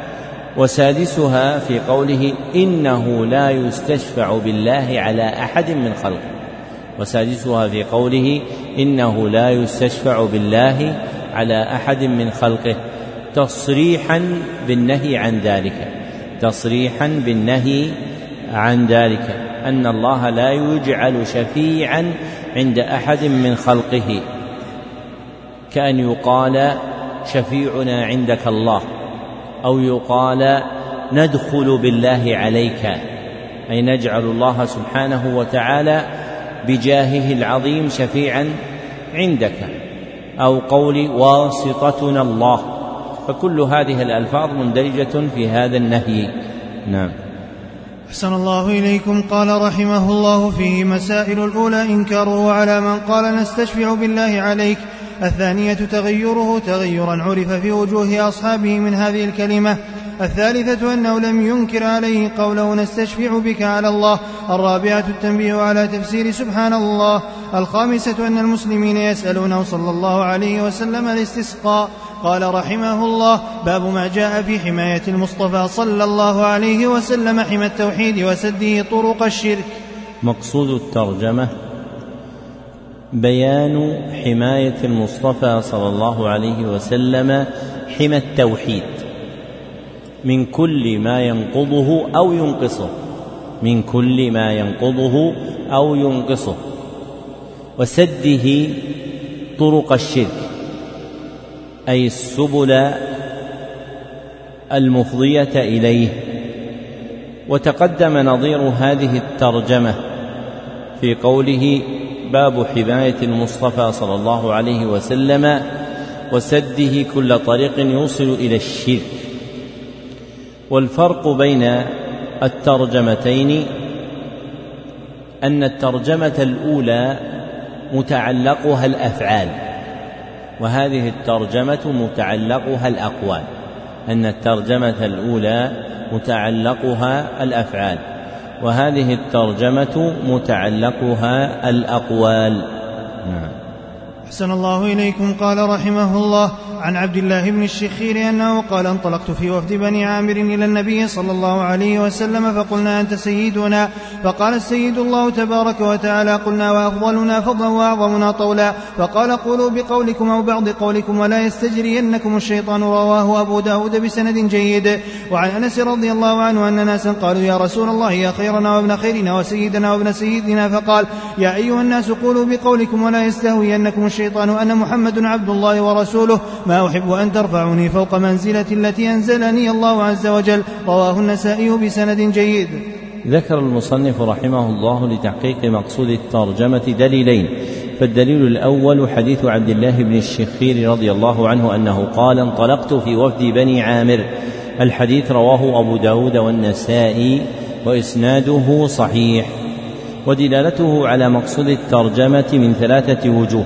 وسادسها في قوله إنه لا يستشفع بالله على أحد من خلقه، وسادسها في قوله إنه لا يستشفع بالله على أحد من خلقه تصريحا بالنهي عن ذلك تصريحا بالنهي عن ذلك أن الله لا يجعل شفيعا عند أحد من خلقه، كأن يقال شفيعنا عندك الله، أو يقال ندخل بالله عليك، أي نجعل الله سبحانه وتعالى بجاهه العظيم شفيعا عندك، أو قول واسطتنا الله، فكل هذه الألفاظ مندرجة في هذا النهي. نعم. أحسن الله إليكم. قال رحمه الله فيه مسائل: الأولى إنكاره على من قال نستشفع بالله عليك. الثانية تغيره تغيرا عرف في وجوه أصحابه من هذه الكلمة. الثالثة أنه لم ينكر عليه قوله نستشفع بك على الله. الرابعة التنبيه على تفسير سبحان الله. الخامسة أن المسلمين يسألونه صلى الله عليه وسلم الاستسقاء. قال رحمه الله: باب ما جاء في حماية المصطفى صلى الله عليه وسلم حمى التوحيد وسده طرق الشرك. مقصود الترجمة بيان حماية المصطفى صلى الله عليه وسلم حمى التوحيد من كل ما ينقضه أو ينقصه من كل ما ينقضه أو ينقصه وسده طرق الشرك، أي السبل المفضية إليه. وتقدم نظير هذه الترجمة في قوله باب حماية المصطفى صلى الله عليه وسلم وسده كل طريق يوصل إلى الشرك. والفرق بين الترجمتين أن الترجمة الأولى متعلقها الأفعال، وهذه الترجمة متعلقها الأقوال. أن الترجمة الأولى متعلقها الأفعال، وهذه الترجمة متعلقها الأقوال. نعم. أحسن الله إليكم. قال رحمه الله عن عبد الله بن الشخير أنه قال: انطلقت في وفد بني عامر إلى النبي صلى الله عليه وسلم فقلنا: أنت سيدنا؟ فقال: السيد الله تبارك وتعالى. قلنا: وأفضلنا فضلا وأعظمنا طولا؟ فقال: قولوا بقولكم أو بعض قولكم ولا يستجرينكم الشيطان. رواه أبو داود بسند جيد. وعن أنس رضي الله عنه أن ناسا قالوا: يا رسول الله، يا خيرنا وابن خيرنا وسيدنا وابن سيدنا. فقال: يا أيها الناس قولوا بقولكم ولا يستهوينكم الشيطان أن محمد عبد الله ورسوله، ما أحب أن ترفعني فوق منزلة التي أنزلني الله عز وجل. رواه النسائي بسند جيد. ذكر المصنف رحمه الله لتحقيق مقصود الترجمة دليلين. فالدليل الأول حديث عبد الله بن الشخير رضي الله عنه أنه قال: انطلقت في وفد بني عامر. الحديث رواه أبو داود والنسائي وإسناده صحيح. ودلالته على مقصود الترجمة من ثلاثة وجوه.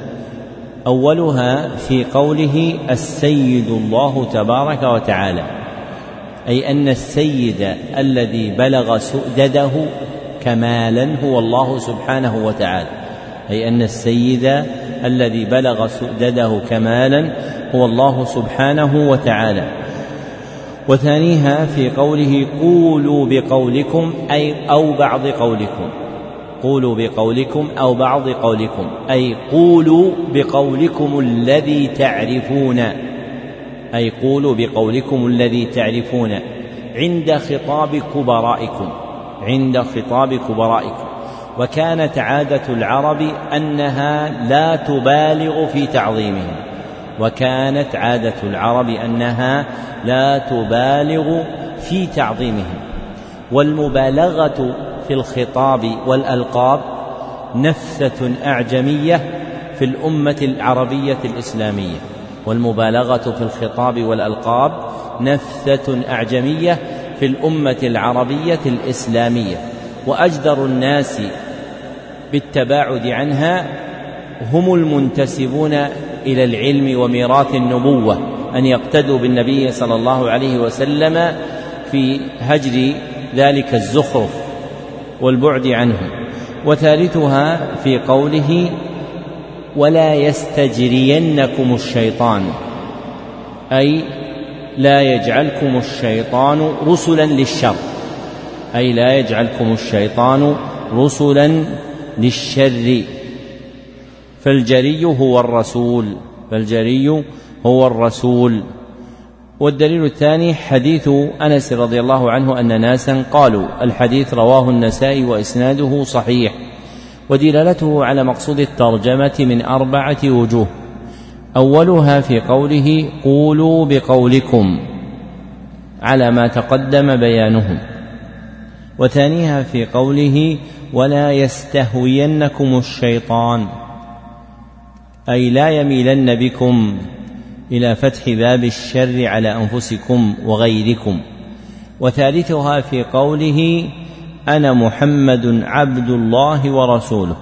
أولها في قوله السيد الله تبارك وتعالى، أي أن السيد الذي بلغ سؤدده كمالا هو الله سبحانه وتعالى، أي أن السيد الذي بلغ سؤدده كمالا هو الله سبحانه وتعالى. وثانيها في قوله قولوا بقولكم، أي أو بعض قولكم، قولوا بقولكم أو بعض قولكم، أي قولوا بقولكم الذي تعرفون، أي قولوا بقولكم الذي تعرفون عند خطاب كبرائكم، عند خطاب كبرائكم. وكانت عادة العرب أنها لا تبالغ في تعظيمهم، وكانت عادة العرب أنها لا تبالغ في تعظيمهم. والمبالغة في الخطاب والألقاب نفثة أعجمية في الأمة العربية الإسلامية، والمبالغة في الخطاب والألقاب نفثة أعجمية في الأمة العربية الإسلامية. وأجدر الناس بالتباعد عنها هم المنتسبون إلى العلم وميراث النبوة، أن يقتدوا بالنبي صلى الله عليه وسلم في هجر ذلك الزخرف والبعد عنه. وثالثها في قوله ولا يستجرينكم الشيطان، أي لا يجعلكم الشيطان رسلا للشر، أي لا يجعلكم الشيطان رسلا للشر. فالجري هو الرسول، فالجري هو الرسول. والدليل الثاني حديث أنس رضي الله عنه أن ناسا قالوا، الحديث رواه النسائي وإسناده صحيح. ودلالته على مقصود الترجمة من أربعة وجوه: أولها في قوله قولوا بقولكم على ما تقدم بيانه، وثانيها في قوله ولا يستهوينكم الشيطان، أي لا يميلن بكم إلى فتح باب الشر على أنفسكم وغيركم. وثالثها في قوله أنا محمد عبد الله ورسوله،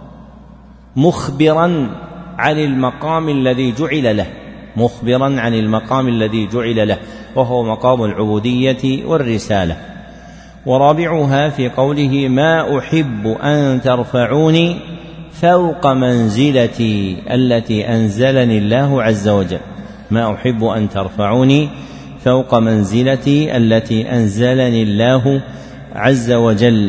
مخبرا عن المقام الذي جعل له، مخبرا عن المقام الذي جعل له وهو مقام العبودية والرسالة. ورابعها في قوله ما أحب أن ترفعوني فوق منزلتي التي أنزلني الله عز وجل، ما أحب أن ترفعوني فوق منزلتي التي أنزلني الله عز وجل،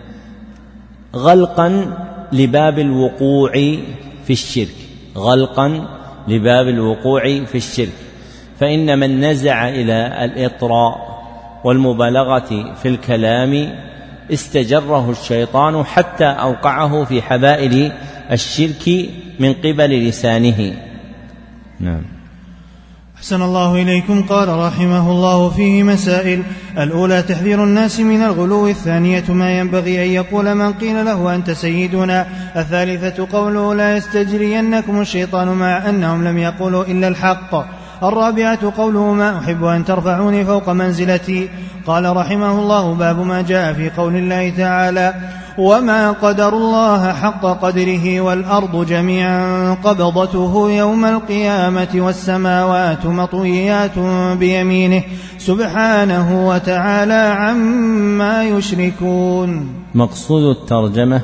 غلقا لباب الوقوع في الشرك، غلقا لباب الوقوع في الشرك. فإن من نزع إلى الإطراء والمبالغة في الكلام استجره الشيطان حتى أوقعه في حبائل الشرك من قبل لسانه. نعم. أحسن الله إليكم. قال رحمه الله فيه مسائل: الأولى تحذير الناس من الغلو، الثانية ما ينبغي أن يقول من قيل له أنت سيدنا، الثالثة قوله لا يستجرينكم الشيطان مع أنهم لم يقولوا إلا الحق، الرابعة قوله ما أحب أن ترفعوني فوق منزلتي. قال رحمه الله: باب ما جاء في قول الله تعالى وما قدر الله حق قدره والأرض جميعا قبضته يوم القيامة والسماوات مطويات بيمينه سبحانه وتعالى عما يشركون. مقصود الترجمة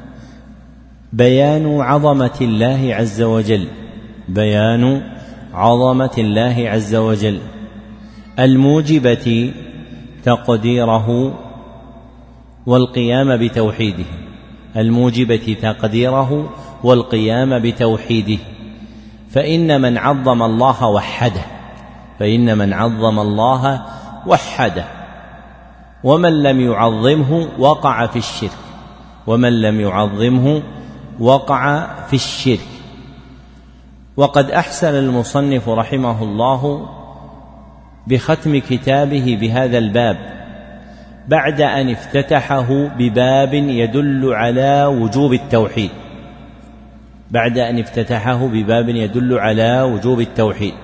بيان عظمة الله عز وجل، بيان عظمة الله عز وجل الموجبة تقديره والقيام بتوحيده، الموجبة تقديره والقيام بتوحيده. فإن من عظم الله وحده، فإن من عظم الله وحده، ومن لم يعظمه وقع في الشرك، ومن لم يعظمه وقع في الشرك. وقد أحسن المصنف رحمه الله بختم كتابه بهذا الباب بعد أن افتتحه بباب يدل على وجوب التوحيد، بعد أن افتتحه بباب يدل على وجوب التوحيد.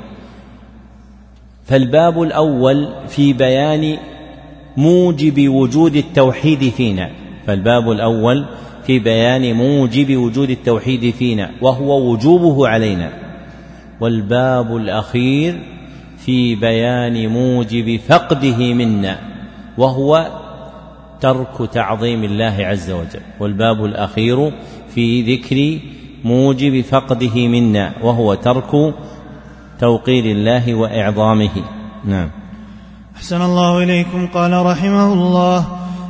فالباب الأول في بيان موجب وجود التوحيد فينا، فالباب الأول في بيان موجب وجود التوحيد فينا وهو وجوبه علينا. والباب الأخير في بيان موجب فقده منا وهو ترك تعظيم الله عز وجل. والباب الأخير في ذكر موجب فقده منا وهو ترك توقير الله وإعظامه. نعم. أحسن الله إليكم. قال رحمه الله: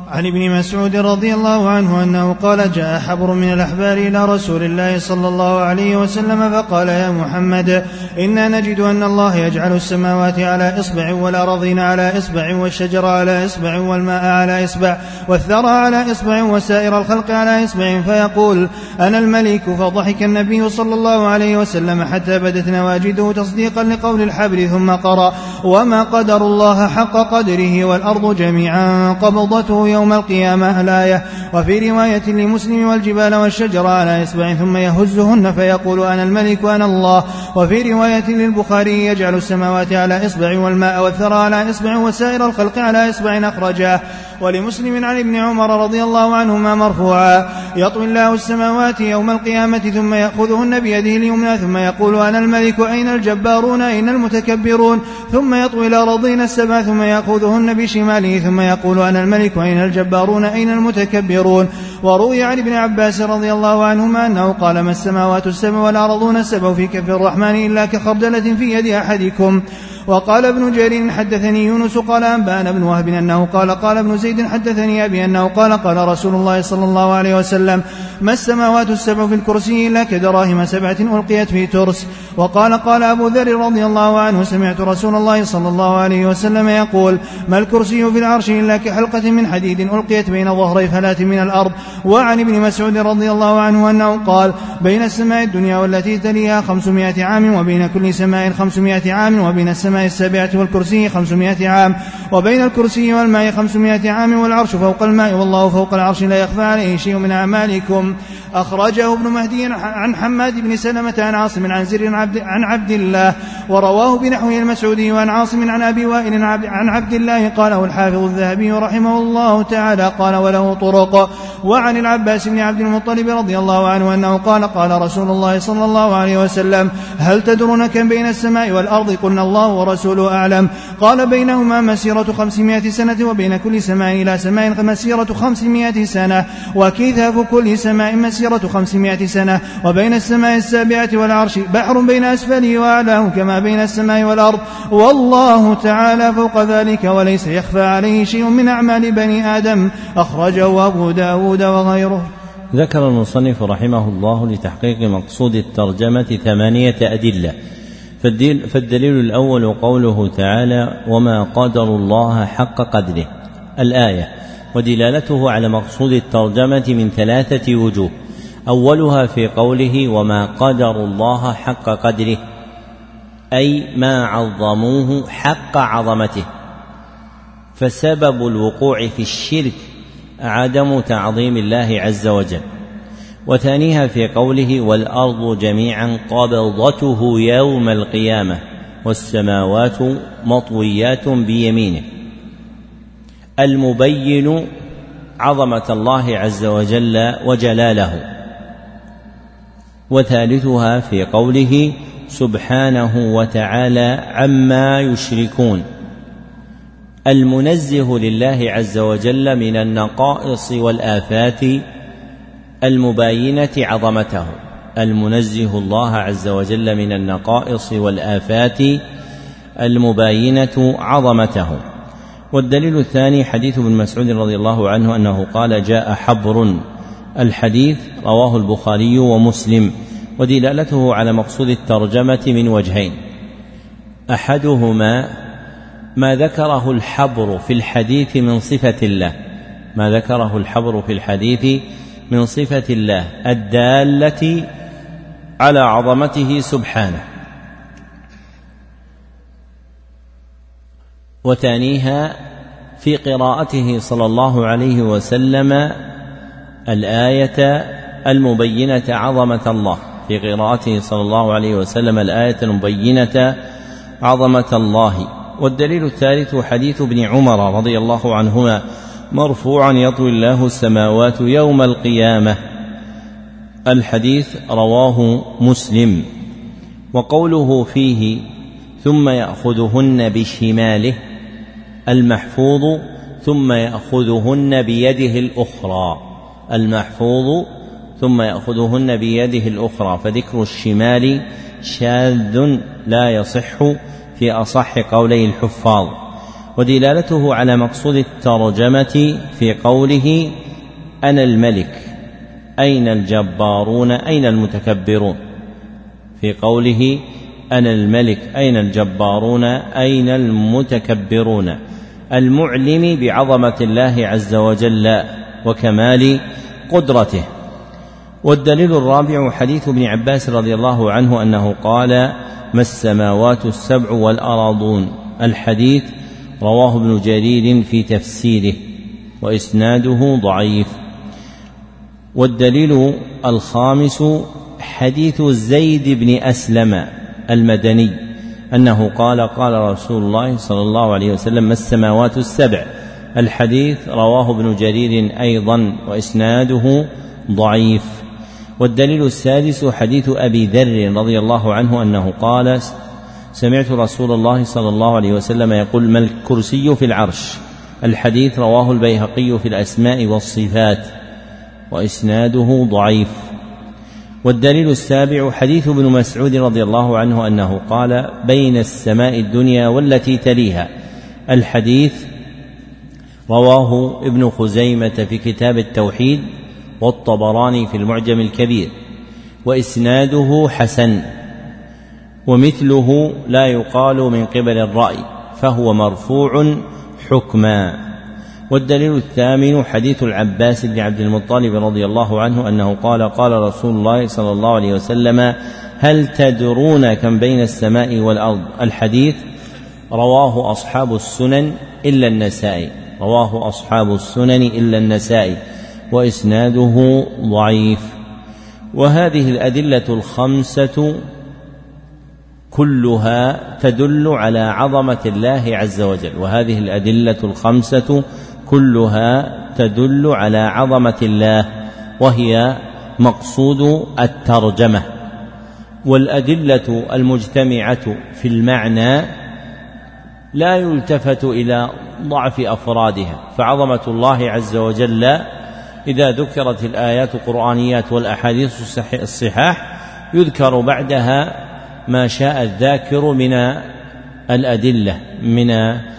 عن ابن مسعود رضي الله عنه أنه قال جاء حبر من الأحبار إلى رسول الله صلى الله عليه وسلم فقال يا محمد إنا نجد أن الله يجعل السماوات على إصبع والأرضين على إصبع والشجر على إصبع والماء على إصبع والثرى على إصبع وسائر الخلق على إصبع فيقول أنا الملك. فضحك النبي صلى الله عليه وسلم حتى بدت نواجده تصديقا لقول الحبر ثم قرأ وما قدر الله حق قدره والأرض جميعا قبضته يوم القيامة الآية. وفي رواية لمسلم والجبال والشجر على إصبع ثم يهزهن فيقول أنا الملك وأنا الله. وفي رواية للبخاري يجعل السماوات على إصبع والماء والثرى على إصبع وسائر الخلق على إصبع أخرجاه. ولمسلم عن ابن عمر رضي الله عنهما مرفوعا يطوي الله السماوات يوم القيامة ثم يأخذهن بيده اليمنى ثم يقول أنا الملك أين الجبارون أين المتكبرون ثم يطوي الأراضين السبع ثم يأخذهن بشماله ثم يقول أنا الملك أين الجبارون أين المتكبرون. وروي عن ابن عباس رضي الله عنهما أنه قال ما السماوات السبع والأرضون السبع في كف الرحمن إلا كخردلة في يد أحدكم. وقال ابن جرير حدثني يونس قال أنبأنا ابن وهب أنه قال قال ابن زيد حدثني أبي أنه قال قال رسول الله صلى الله عليه وسلم ما السماوات السبع في الكرسي إلا كدراهم سبعة ألقيت في ترس. وقال قال أبو ذر رضي الله عنه سمعت رسول الله صلى الله عليه وسلم يقول ما الكرسي في العرش إلا كحلقة من حديد ألقيت بين ظهري فلاة من الأرض. وعن ابن مسعود رضي الله عنه أنه قال بين السماء الدنيا والتي تليها خمسمائة عام وبين كل سماء خمسمائة عام وبين السماء السابعة والكرسي خمسمائة عام وبين الكرسي والماء خمسمائة عام والعرش فوق الماء والله فوق العرش لا يخفى عليه شيء من أعمالكم. أخرجه ابن مهدي عن حماد بن سلمة عن عاصم عن زر عن عبد الله ورواه بنحوه المسعودي وعن عاصم عن أبي وائل عن عبد الله قاله الحافظ الذهبي رحمه الله تعالى قال وله طرق. وعن العباس بن عبد المطلب رضي الله عنه أنه قال قال رسول الله صلى الله عليه وسلم هل تدرون كم بين السماء والأرض قلنا الله ورسوله أعلم قال بينهما مسيرة خمسمائة سنة وبين كل سماء إلى سماء مسيرة خمسمائة سنة وكثاف كل سماء مسيرة خمسمائة سنة وبين السماء السابعة والعرش بحر بين أسفله وأعلاه كما بين السماء والأرض والله تعالى فوق ذلك وليس يخفى عليه شيء من أعمال بني آدم. أخرجه أبو داود وغيره. ذكر المصنف رحمه الله لتحقيق مقصود الترجمة ثمانية أدلة. فالدليل الأول قوله تعالى وما قدر الله حق قدره الآية ودلالته على مقصود الترجمة من ثلاثة وجوه. أولها في قوله وما قدر الله حق قدره أي ما عظموه حق عظمته فسبب الوقوع في الشرك عدم تعظيم الله عز وجل. وثانيها في قوله والأرض جميعا قبضته يوم القيامة والسماوات مطويات بيمينه المبين عظمة الله عز وجل وجلاله. وثالثها في قوله سبحانه وتعالى عما يشركون المنزه لله عز وجل من النقائص والآفات المباينة عظمته المنزه الله عز وجل من النقائص والآفات المباينة عظمته. والدليل الثاني حديث ابن مسعود رضي الله عنه أنه قال جاء حبر الحديث رواه البخاري ومسلم. ودلالته على مقصود الترجمة من وجهين. أحدهما ما ذكره الحبر في الحديث من صفة الله ما ذكره الحبر في الحديث من صفة الله الدالة على عظمته سبحانه. وثانيها في قراءته صلى الله عليه وسلم الآية المبينة عظمة الله في قراءته صلى الله عليه وسلم الآية المبينة عظمة الله. والدليل الثالث حديث ابن عمر رضي الله عنهما مرفوعا يطوي الله السماوات يوم القيامة الحديث رواه مسلم. وقوله فيه ثم يأخذهن بشماله المحفوظ ثم يأخذهن بيده الأخرى المحفوظ ثم يأخذهن بيده الأخرى فذكر الشمال شاذ لا يصح في أصح قولي الحفاظ. ودلالته على مقصود الترجمة في قوله أنا الملك أين الجبارون أين المتكبرون، في قوله أنا الملك أين الجبارون أين المتكبرون، المعلم بعظمة الله عز وجل وكمال قدرته. والدليل الرابع حديث ابن عباس رضي الله عنه أنه قال ما السماوات السبع والأراضون، الحديث رواه ابن جرير في تفسيره وإسناده ضعيف. والدليل الخامس حديث زيد بن أسلم المدني أنه قال قال رسول الله صلى الله عليه وسلم ما السماوات السبع، الحديث رواه ابن جرير أيضا وإسناده ضعيف. والدليل السادس حديث أبي ذر رضي الله عنه أنه قال سمعت رسول الله صلى الله عليه وسلم يقول ما الكرسي في العرش، الحديث رواه البيهقي في الأسماء والصفات وإسناده ضعيف. والدليل السابع حديث ابن مسعود رضي الله عنه أنه قال بين السماء الدنيا والتي تليها، الحديث رواه ابن خزيمة في كتاب التوحيد والطبراني في المعجم الكبير وإسناده حسن، ومثله لا يقال من قبل الرأي فهو مرفوع حكما. والدليل الثامن حديث العباس بن عبد المطلب رضي الله عنه أنه قال قال رسول الله صلى الله عليه وسلم هل تدرون كم بين السماء والأرض، الحديث رواه أصحاب السنن إلا النسائي رواه أصحاب السنن إلا النسائي وإسناده ضعيف. وهذه الأدلة الخمسة كلها تدل على عظمة الله عز وجل، وهذه الأدلة الخمسة كلها تدل على عظمة الله وهي مقصود الترجمة. والأدلة المجتمعة في المعنى لا يلتفت إلى ضعف أفرادها، فعظمة الله عز وجل إذا ذكرت الآيات القرآنيات والأحاديث الصحاح يذكر بعدها ما شاء الذاكر من الأدلة من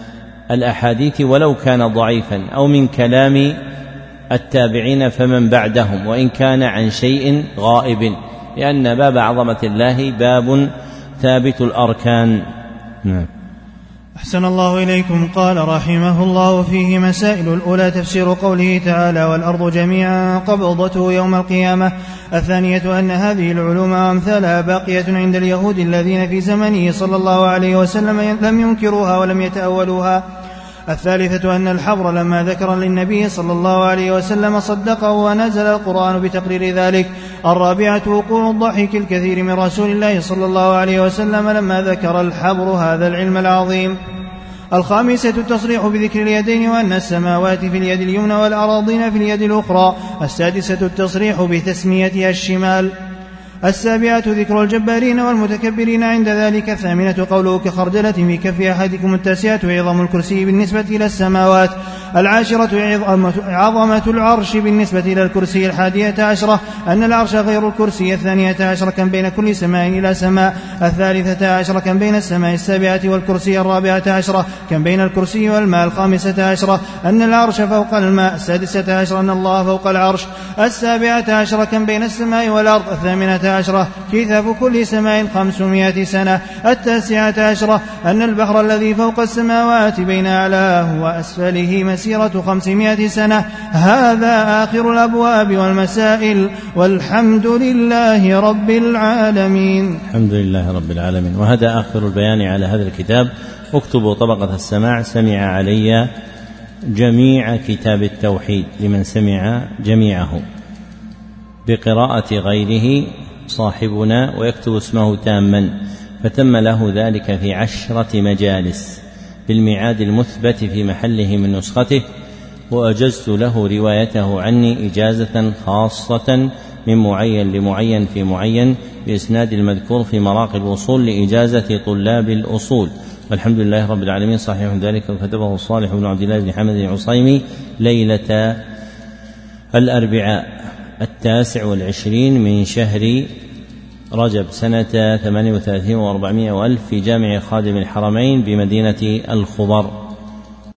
الأحاديث ولو كان ضعيفا أو من كلام التابعين فمن بعدهم وإن كان عن شيء غائب، لأن باب عظمة الله باب ثابت الأركان. نعم. أحسن الله إليكم. قال رحمه الله فيه مسائل. الأولى تفسير قوله تعالى والأرض جميعا قبضته يوم القيامة. الثانية أن هذه العلوم وأمثالها باقية عند اليهود الذين في زمنه صلى الله عليه وسلم لم ينكروها ولم يتأولوها. الثالثة أن الحبر لما ذكر للنبي صلى الله عليه وسلم صدقه ونزل القرآن بتقرير ذلك. الرابعة وقوع الضحك الكثير من رسول الله صلى الله عليه وسلم لما ذكر الحبر هذا العلم العظيم. الخامسة التصريح بذكر اليدين وأن السماوات في اليد اليمنى والأراضين في اليد الأخرى. السادسة التصريح بتسميتها الشمال. السابعة ذكر الجبارين والمتكبرين عند ذلك. الثامنة قوله كخردلة في كف أحدكم. التاسعة عظم الكرسي بالنسبة إلى السماوات. العاشرة عظمة العرش بالنسبة إلى الكرسي. الحادية عشرة أن العرش غير الكرسي. الثانية عشرة كم بين كل سماء إلى سماء. الثالثة عشرة كم بين السماء السابعة والكرسي. الرابعة عشرة كم بين الكرسي والماء. الخامسة عشرة أن العرش فوق الماء. السادسة عشرة أن الله فوق العرش. السابعة عشرة كم بين السماء والأرض. الثامنة عشرة كثاف كل سماء خمسمائة سنة. التاسعة عشرة أن البحر الذي فوق السماوات بين أعلاه وأسفله مسيرة خمسمائة سنة. هذا آخر الأبواب والمسائل والحمد لله رب العالمين. الحمد لله رب العالمين. وهذا آخر البيان على هذا الكتاب. اكتبوا طبقة السماع سمع علي جميع كتاب التوحيد لمن سمع جميعه بقراءة غيره صاحبنا ويكتب اسمه تاما، فتم له ذلك في عشرة مجالس بالميعاد المثبت في محله من نسخته، وأجزت له روايته عني إجازة خاصة من معين لمعين في معين بإسناد المذكور في مراقي الوصول لإجازة طلاب الأصول. والحمد لله رب العالمين. صحيح ذلك وكتبه صالح بن عبد الله بن حمد العصيمي ليلة الأربعاء التاسع والعشرين من شهر رجب سنة ثمانية وثلاثين وأربعمائة وألف في جامع خادم الحرمين بمدينة الخبر.